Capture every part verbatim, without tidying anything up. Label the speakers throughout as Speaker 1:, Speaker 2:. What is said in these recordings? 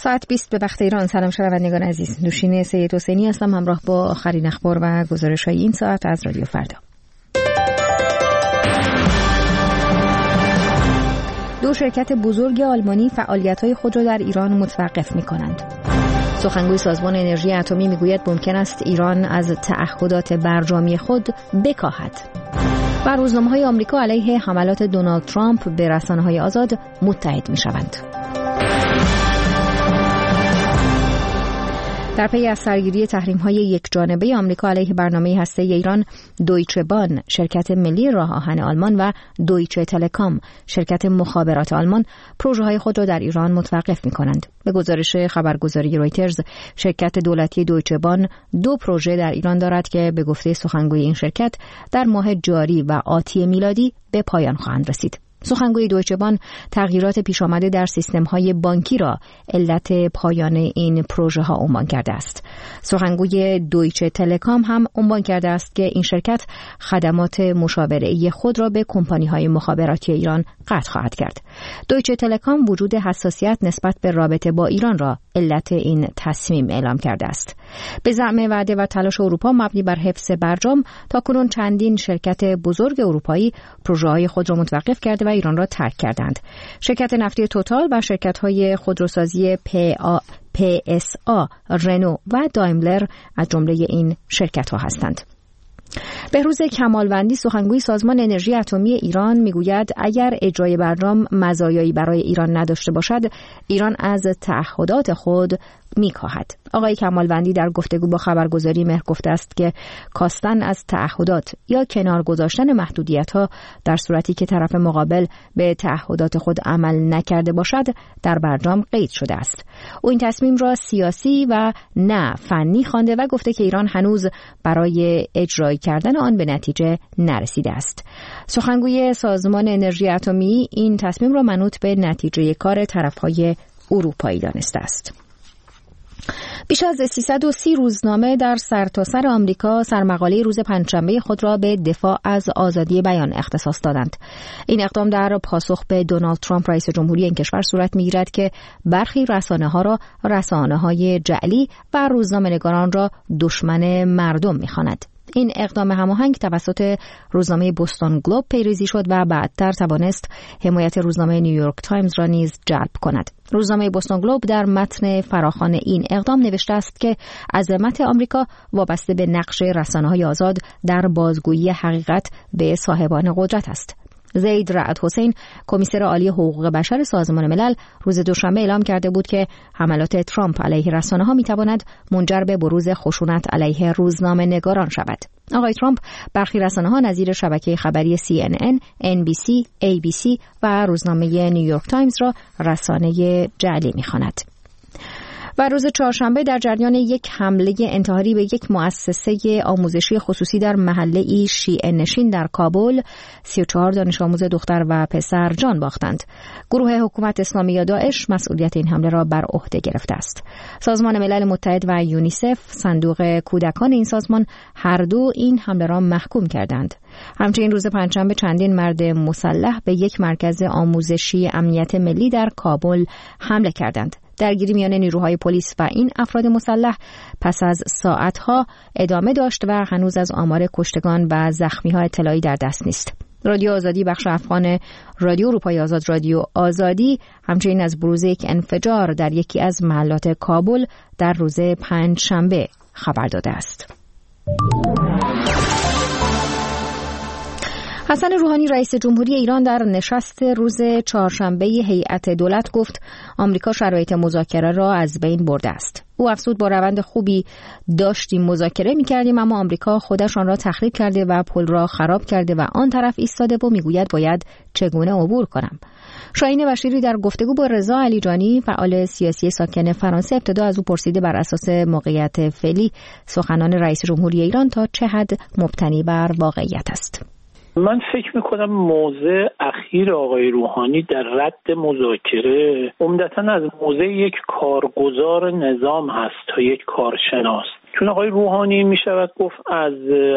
Speaker 1: ساعت بیست به وقت ایران. سلام شنوندگان عزیز، نوشین سید حسینی هستم همراه با آخرین اخبار و گزارش‌های این ساعت از رادیو فردا. دو شرکت بزرگ آلمانی فعالیت‌های خود را در ایران متوقف می‌کنند. سخنگوی سازمان انرژی اتمی می‌گوید ممکن است ایران از تعهدات برجامی خود بکاهد. و روزنامه‌های آمریکا علیه حملات دونالد ترامپ به رسانه‌های آزاد متحد می‌شوند. در پی از سرگیری تحریم‌های یکجانبه آمریکا علیه برنامه هسته‌ای ایران، دویچه بان، شرکت ملی راه آهن آلمان و دویچه تلکام، شرکت مخابرات آلمان، پروژه‌های خود را در ایران متوقف می‌کنند. به گزارش خبرگزاری رویترز، شرکت دولتی دویچه بان دو پروژه در ایران دارد که به گفته سخنگوی این شرکت در ماه جاری و آتی میلادی به پایان خواهند رسید. سخنگوی دویچه بان تغییرات پیش آمده در سیستم‌های بانکی را علت پایان این پروژه‌ها عنوان کرده است. سخنگوی دویچه تلکام هم عنوان کرده است که این شرکت خدمات مشاوره‌ای خود را به کمپانی‌های مخابراتی ایران قطع خواهد کرد. دویچه تلکام وجود حساسیت نسبت به رابطه با ایران را علت این تصمیم اعلام کرده است. به زعم وعده و تلاش اروپا مبنی بر حفظ برجام، تاکنون چندین شرکت بزرگ اروپایی پروژه‌های خود را متوقف کرده و ایران را ترک کردند. شرکت نفتی توتال و شرکت‌های خودروسازی پی اس آ، رنو و دایملر از جمله این شرکت‌ها هستند. بهروز کمالوندی، سخنگوی سازمان انرژی اتمی ایران، میگوید اگر اجرای برجام مزایایی برای ایران نداشته باشد، ایران از تعهدات خود میکاهد. آقای کمالوندی در گفتگو با خبرگزاری مهر گفته است که کاستن از تعهدات یا کنار گذاشتن محدودیت‌ها در صورتی که طرف مقابل به تعهدات خود عمل نکرده باشد در برجام قید شده است. او این تصمیم را سیاسی و نه فنی خوانده و گفته که ایران هنوز برای اجرای کردن آن به نتیجه نرسیده است. سخنگوی سازمان انرژی اتمی این تصمیم را منوط به نتیجه کار طرف‌های اروپایی دانسته است. بیش از سیصد و سی روزنامه در سرتاسر سر آمریکا سرمقاله روز پنجشنبه خود را به دفاع از آزادی بیان اختصاص دادند. این اقدام در پاسخ به دونالد ترامپ رئیس جمهوری این کشور صورت می‌گیرد که برخی رسانه‌ها را رسانه‌های جعلی و روزنامه‌نگاران را دشمن مردم می‌خواند. این اقدام هماهنگ توسط روزنامه بوستون گلوب پیریزی شد و بعدتر توانست حمایت روزنامه نیویورک تایمز را نیز جلب کند. روزنامه بوستون گلوب در متن فراخوان این اقدام نوشته است که عظمت آمریکا وابسته به نقش رسانه‌های آزاد در بازگویی حقیقت به صاحبان قدرت است. زید رعد حسین، کمیسر عالی حقوق بشر سازمان ملل، روز دوشنبه اعلام کرده بود که حملات ترامپ علیه رسانه‌ها می‌تواند منجر به بروز خشونت علیه روزنامه‌نگاران شود. آقای ترامپ برخی رسانه‌ها نظیر شبکه خبری سی ان ان، ان بی سی، ای بی سی و روزنامه نیویورک تایمز را رسانه جعلی می‌خواند. و روز چهارشنبه در جریان یک حمله انتحاری به یک مؤسسه آموزشی خصوصی در محله شیعه نشین در کابل، سی و چهار دانش آموز دختر و پسر جان باختند. گروه حکومت اسلامی یا داعش مسئولیت این حمله را بر عهده گرفته است. سازمان ملل متحد و یونیسف، صندوق کودکان این سازمان، هر دو این حمله را محکوم کردند. همچنین روز پنجشنبه چندین مرد مسلح به یک مرکز آموزشی امنیت ملی در کابل حمله کردند. درگیری میان نیروهای پلیس و این افراد مسلح پس از ساعتها ادامه داشت و هنوز از آمار کشتگان و زخمی‌ها اطلاعی در دست نیست. رادیو آزادی، بخش افغان رادیو اروپای آزاد، رادیو آزادی، همچنین از بروز یک انفجار در یکی از محلات کابل در روز پنجشنبه خبر داده است. حسن روحانی رئیس جمهوری ایران در نشست روز چهارشنبه هیئت دولت گفت آمریکا شرایط مذاکره را از بین برده است. او افزود با روند خوبی داشتیم مذاکره می‌کردیم، اما آمریکا خودش آن را تخریب کرده و پل را خراب کرده و آن طرف ایستاده و میگوید باید چگونه عبور کنم. شاهین بشیری در گفتگو با رضا علیجانی، فعال سیاسی ساکن فرانسه، ابتدا از او پرسیده بر اساس موقعیت فعلی سخنان رئیس جمهوری ایران تا چه حد مبتنی بر واقعیت است.
Speaker 2: من فکر میکنم موضع اخیر آقای روحانی در رد مذاکره عمدتاً از موضع یک کارگزار نظام هست تا یک کارشناس. چون آقای روحانی می شود گفت از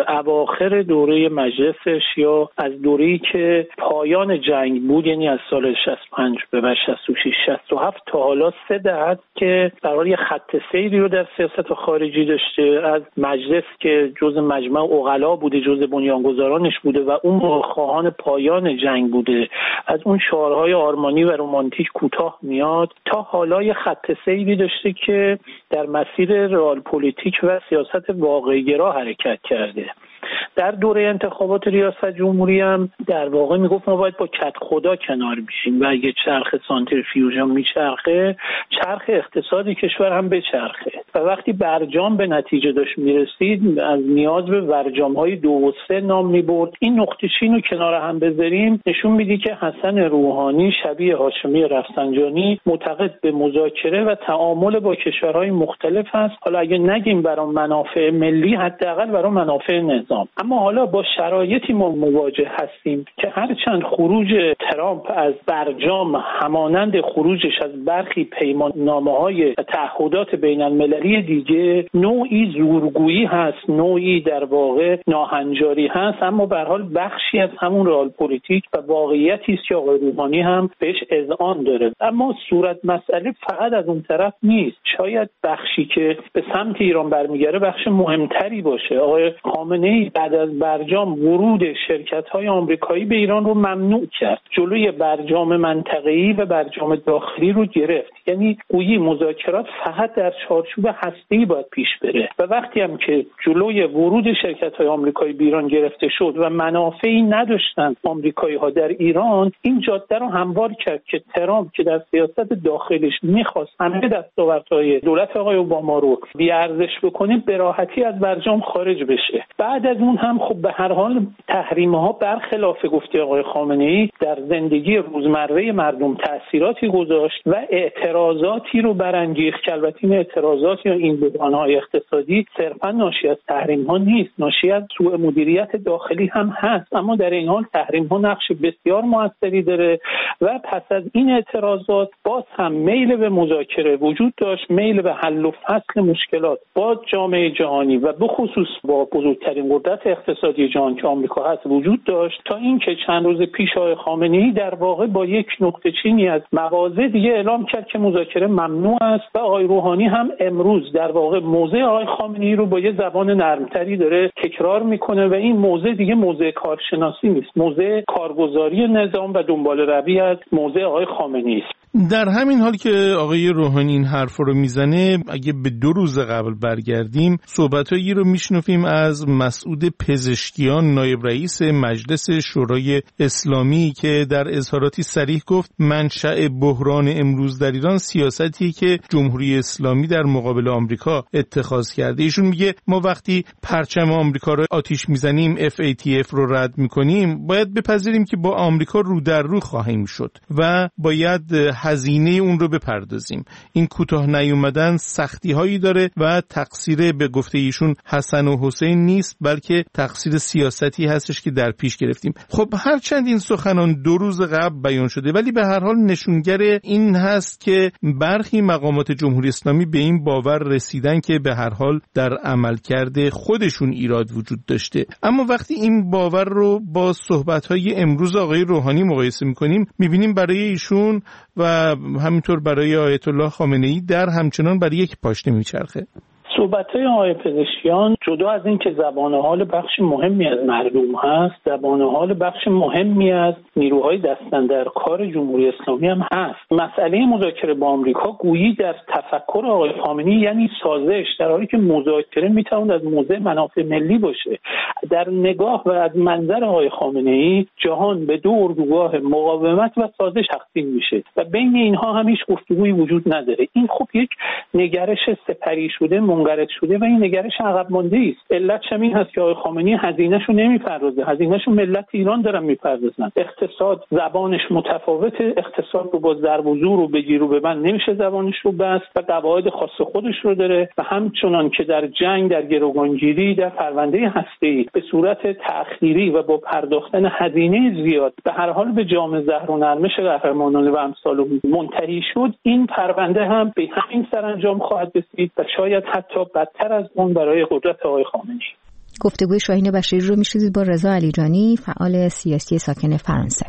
Speaker 2: اواخر دوره مجلسش یا از دوره‌ای که پایان جنگ بود، یعنی از سال شصت و پنج به بعد شصت و شش شصت و هفت تا حالا سه دهه که برای خط سیری رو در سیاست خارجی داشته، از مجلس که جز مجمع عقلا بوده، جز بنیانگذارانش بوده و اون خواهان پایان جنگ بوده، از اون شعارهای آرمانی و رمانتیک کوتاه میاد، تا حالا یه خط سیری داشته که در مسیر رئال پلیتیک و سیاست واقع‌گرا حرکت کرده. در دوره انتخابات ریاست جمهوری هم در واقع میگفت ما باید با کد خدا کنار بشیم و اگه چرخ سانتریفیوژ هم میچرخه، چرخ اقتصادی کشور هم بچرخه و وقتی برجام به نتیجه داشت میرسید از نیاز به برجام‌های دو و سه نام میبرد. این نقطه چین رو کنار هم بذاریم نشون میدی که حسن روحانی شبیه هاشمی رفسنجانی معتقد به مذاکره و تعامل با کشورهای مختلف هست. حالا اگه نگیم برای منافع ملی، حداقل برای منافع نظام. اما حالا با شرایطی ما مواجه هستیم که هرچند خروج ترامپ از برجام همانند خروجش از برخی پیماننامه‌های تعهدات بین المللی دیگه نوعی زورگویی هست، نوعی در واقع ناهنجاری هست، اما به هر حال بخشی از همون رئال پلیتیک و واقعیتی است که آقای روحانی هم بهش اذعان داره. اما صورت مسئله فقط از اون طرف نیست. شاید بخشی که به سمت ایران برمیگره بخش مهمتری باشه. آقای خامنه‌ای بعد از برجام ورود شرکت‌های آمریکایی به ایران رو ممنوع کرد. جلوی برجام منطقه‌ای و برجام داخلی رو گرفت. یعنی گویی مذاکرات فقط در چارچوب هسته‌ای باید پیش بره و وقتی هم که جلوی ورود شرکت‌های آمریکایی به ایران گرفته شد و منافعی نداشتن آمریکایی‌ها در ایران، این جاده رو هموار کرد که ترامپ که در سیاست داخلیش می‌خواست همه دستاوردهای دولت آقای اوباما رو بی‌ارزش بکنه، به راحتی از برجام خارج بشه. بعد از اون هم خب به هر حال تحریم‌ها برخلاف گفته آقای خامنه‌ای در زندگی روزمره مردم تأثیراتی گذاشت و اعتراضاتی رو برانگیخت که البته این اعتراضات یا این بحران‌های اقتصادی صرفاً ناشی از تحریم‌ها نیست، ناشی از سوء مدیریت داخلی هم هست. اما در این حال تحریم‌ها نقش بسیار موثری داره و پس از این اعتراضات باز هم میل به مذاکره وجود داشت، میل به حل و فصل مشکلات با جامعه جهانی و به خصوص با بزرگترین قدرت اقتصادی جهان که آمریکا هست وجود داشت، تا اینکه چند روز پیش آقای خامنه‌ای در واقع با یک نقطه چینی از مواضع دیگه اعلام کرد که مذاکره ممنوع است و آقای روحانی هم امروز در واقع موضع آقای خامنه‌ای رو با یه زبان نرمتری داره تکرار میکنه و این موضع دیگه موضع کارشناسی نیست، موضع کارگزاری نظام و دنبال روی از موضع آقای خامنه‌ای است.
Speaker 3: در همین حال که آقای روحانی این حرف رو میزنه، اگه به دو روز قبل برگردیم، صحبتایی رو میشنویم از مسعود پزشکیان، نایب رئیس مجلس شورای اسلامی، که در اظهاراتی صریح گفت منشأ بحران امروز در ایران سیاستی که جمهوری اسلامی در مقابل آمریکا اتخاذ کرده. ایشون میگه ما وقتی پرچم آمریکا رو آتیش میزنیم، اف ای تی اف رو رد میکنیم، باید بپذیریم که با آمریکا رو در رو خواهیم شد و باید هزینه اون رو بپردازیم. این کوتاه نیومدن سختی هایی داره و تقصیر به گفته ایشون حسن و حسین نیست، بلکه تقصیر سیاستی هستش که در پیش گرفتیم. خب هرچند این سخنان دو روز قبل بیان شده، ولی به هر حال نشونگر این هست که برخی مقامات جمهوری اسلامی به این باور رسیدن که به هر حال در عملکرد خودشون ایراد وجود داشته. اما وقتی این باور رو با صحبت‌های امروز آقای روحانی مقایسه می‌کنیم، می‌بینیم برای ایشون و همینطور برای آیت الله خامنه‌ای در همچنان بر یک پاشنه میچرخه.
Speaker 2: صحبت‌های آقای پزشکیان جدا از این که زبان حال بخش مهمی از مردم هست، زبان حال بخش مهمی از نیروهای دست‌اندرکار جمهوری اسلامی هم هست. مسئله مذاکره با آمریکا گویی در تفکر آقای خامنه‌ای یعنی سازش، در حالی که مذاکره میتواند از موضع منافع ملی باشه. در نگاه و از منظر آقای خامنه‌ای جهان به دو اردوگاه مقاومت و سازش تقسیم میشه و بین اینها هم هیچ گفتگویی وجود نداره. این خب یک نگرش سپری شده، منقرض شده و این نگرش عقب مانده است. علتش این هست که آقای خامنه‌ای هزینه‌شو نمیپردازه، هزینه‌شو ملت ایران دارن میپردازن. اقتصاد زبانش متفاوته، اقتصاد رو با ضرب و زور و بگیر و ببند نمیشه زبانش رو بست و قواعد خاص خودش رو داره و همچنان که در جنگ، در گروگانگیری، در پرونده هسته‌ای به صورت تأخیری و با پرداختن هزینه زیاد به هر حال به جام زهر و نرمش قهرمانانه و امثال منتهی شد، این پرونده هم به همین سرانجام خواهد رسید و شاید حتی حتی بدتر از اون برای قدرت آقای خامنه‌ای.
Speaker 1: گفتگوی شاهین بشیری رو میشنوید با رضا علیجانی، فعال سیاسی ساکن فرانسه.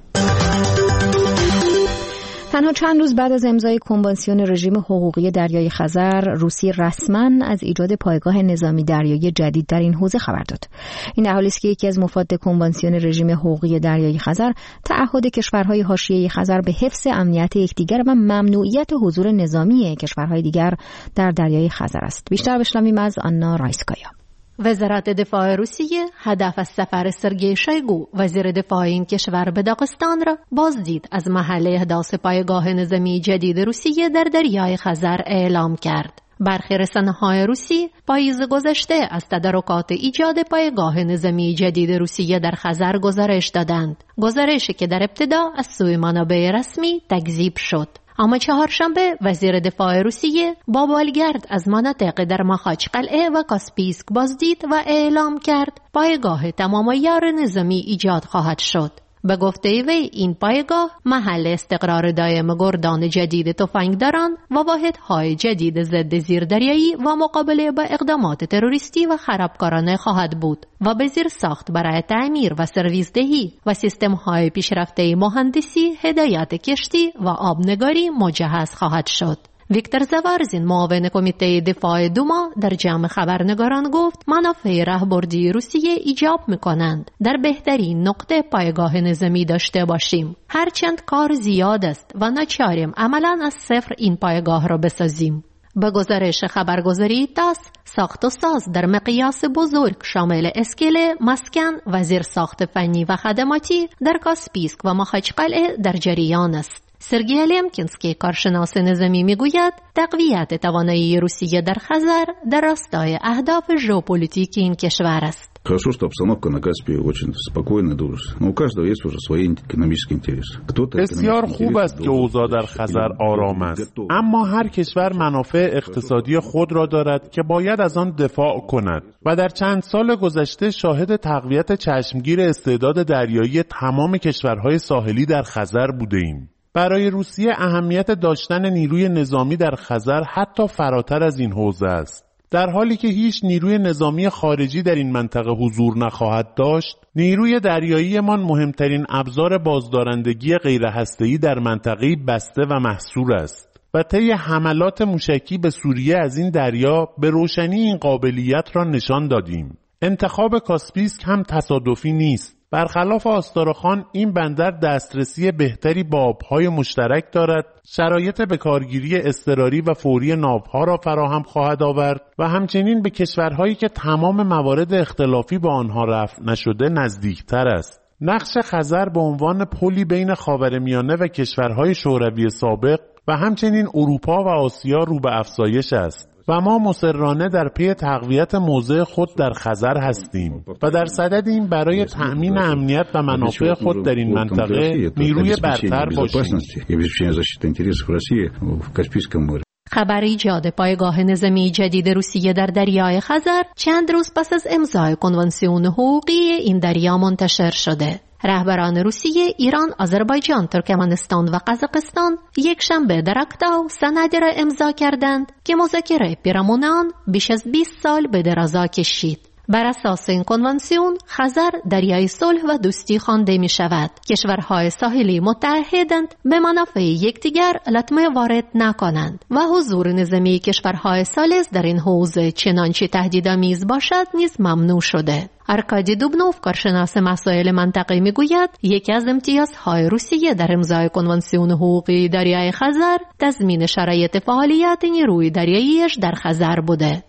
Speaker 1: تنها چند روز بعد از امضای کنوانسیون رژیم حقوقی دریای خزر، روسیه رسما از ایجاد پایگاه نظامی دریایی جدید در این حوزه خبر داد. این در حالی است که یکی از مفاد کنوانسیون رژیم حقوقی دریای خزر تعهد کشورهای حاشیه خزر به حفظ امنیت یکدیگر و ممنوعیت حضور نظامی کشورهای دیگر در دریای خزر است. بیشتر بشنویم از آنا رایسکایا.
Speaker 4: وزارت دفاع روسیه هدف از سفر سرگئی شویگو وزیر دفاع این کشور به داغستان را بازدید از محل احداث پایگاه نظامی جدید روسیه در دریای خزر اعلام کرد. برخی رسانه‌های روسی پاییز گذشته از تدارکات ایجاد پایگاه نظامی جدید روسیه در خزر گزارش دادند. گزارشی که در ابتدا از سوی منابع رسمی تکذیب شد. اما چهارشنبه وزیر دفاع روسیه با بالگرد از مناطق در ماخاچ قلعه و کاسپیسک بازدید و اعلام کرد پایگاه تمام عیار نظامی ایجاد خواهد شد. به گفته وی این پایگاه محل استقرار دائم گردان جدید تفنگداران و واحدهای جدید ضد زیردریایی و مقابله با اقدامات تروریستی و خرابکارانه خواهد بود و به زیر ساخت برای تعمیر و سرویسدهی و سیستم‌های پیشرفته مهندسی، هدایت کشتی و آبنگاری مجهز خواهد شد. ویکتور زوارزین، معاون کمیته دفاع دوما، در جمع خبرنگاران گفت منافع راهبردی روسیه ایجاب می‌کنند در بهترین نقطه پایگاه نظامی داشته باشیم، هرچند کار زیاد است و ناچاریم عملاً از صفر این پایگاه را بسازیم. به گزارش خبرگزاری تاس، ساخت و ساز در مقیاس بزرگ شامل اسکله، مسکن و زیرساخت فنی و خدماتی در کاسپیسک و ماخاچ قلعه در جریان است. سرگئی لمکینسکی، کارشناس نظامی، میگوید تقویت توانایی روسیه در خزر در راستای اهداف ژئوپلیتیک این کشور است.
Speaker 5: Хорошо, что обстановка на Каспии очень спокойная, дружественная. Но у каждого есть уже свои экономические интересы.
Speaker 6: بسیار خوب است که اوضاع در خزر آرام است. اما هر کشور منافع اقتصادی خود را دارد که باید از آن دفاع کند و در چند سال گذشته شاهد تقویت چشمگیر استعداد دریایی تمام کشورهای ساحلی در خزر بوده‌ایم. برای روسیه اهمیت داشتن نیروی نظامی در خزر حتی فراتر از این حوزه است. در حالی که هیچ نیروی نظامی خارجی در این منطقه حضور نخواهد داشت، نیروی دریاییمان مهمترین ابزار بازدارندگی غیرهسته‌ای در منطقه بسته و محصور است. و طی حملات موشکی به سوریه از این دریا به روشنی این قابلیت را نشان دادیم. انتخاب کاسپیسک هم تصادفی نیست. برخلاف آستارخان این بندر دسترسی بهتری به آبهای مشترک دارد، شرایط به کارگیری اضطراری و فوری ناوها را فراهم خواهد آورد و همچنین به کشورهایی که تمام موارد اختلافی با آنها رفع نشده نزدیکتر است. نقش خزر به عنوان پلی بین خاورمیانه و کشورهای شوروی سابق و همچنین اروپا و آسیا رو به افزایش است و ما مصرانه در پی تقویت موضع خود در خزر هستیم و در صددیم برای تأمین امنیت و منافع خود در این منطقه نیروی برتر باشیم.
Speaker 4: خبر ایجاد پایگاه نظامی جدید روسیه در دریای خزر چند روز پس از امضای کنوانسیون حقوقی این دریا منتشر شده. رهبران روسیه، ایران، آذربایجان، ترکمنستان و قزاقستان یک شنبه در اکتاو سندی را امضا کردند که مذاکره پیرامون آن بیش از بیست سال به درازا کشید. بر اساس این کنوانسیون خزر دریای صلح و دوستی خوانده می شود. کشورهای ساحلی متعهدند به منافع یکدیگر لطمه وارد نکنند و حضور نظامی کشورهای ثالث در این حوزه چنانچه تهدیدآمیز باشد نیز ممنوع شده. ارکادی دوبنوف، کارشناس مسائل منطقه، میگوید یکی از امتیازهای روسیه در امضای کنوانسیون حقوقی دریای خزر تضمین شرایط فعالیت نیروی دریاییش در خزر بوده.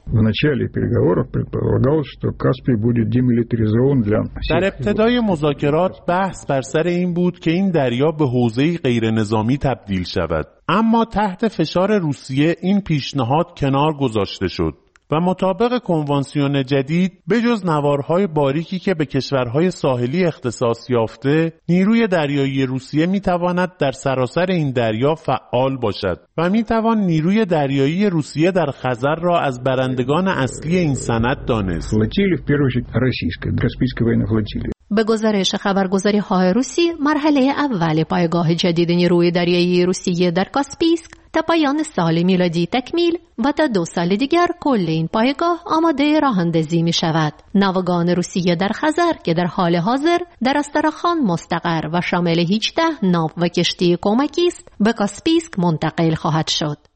Speaker 6: در ابتدای مذاکرات بحث بر سر این بود که این دریا به حوزه‌ای غیر نظامی تبدیل شود، اما تحت فشار روسیه این پیشنهاد کنار گذاشته شد و مطابق کنوانسیون جدید بجز نوارهای باریکی که به کشورهای ساحلی اختصاص یافته، نیروی دریایی روسیه میتواند در سراسر این دریا فعال باشد و میتوان نیروی دریایی روسیه در خزر را از برندگان اصلی این سند دانست.
Speaker 4: به گزارش خبرگزاری‌های روسی، مرحله اول پایگاه جدید نیروی دریایی روسیه در کاسپیسک تا پایان سال میلادی تکمیل و تا دو سال دیگر کل این پایگاه آماده راه اندازی می شود. ناوگان روسیه در خزر که در حال حاضر در استراخان مستقر و شامل هجده ناو و کشتی کمکی است به کاسپیسک منتقل خواهد شد.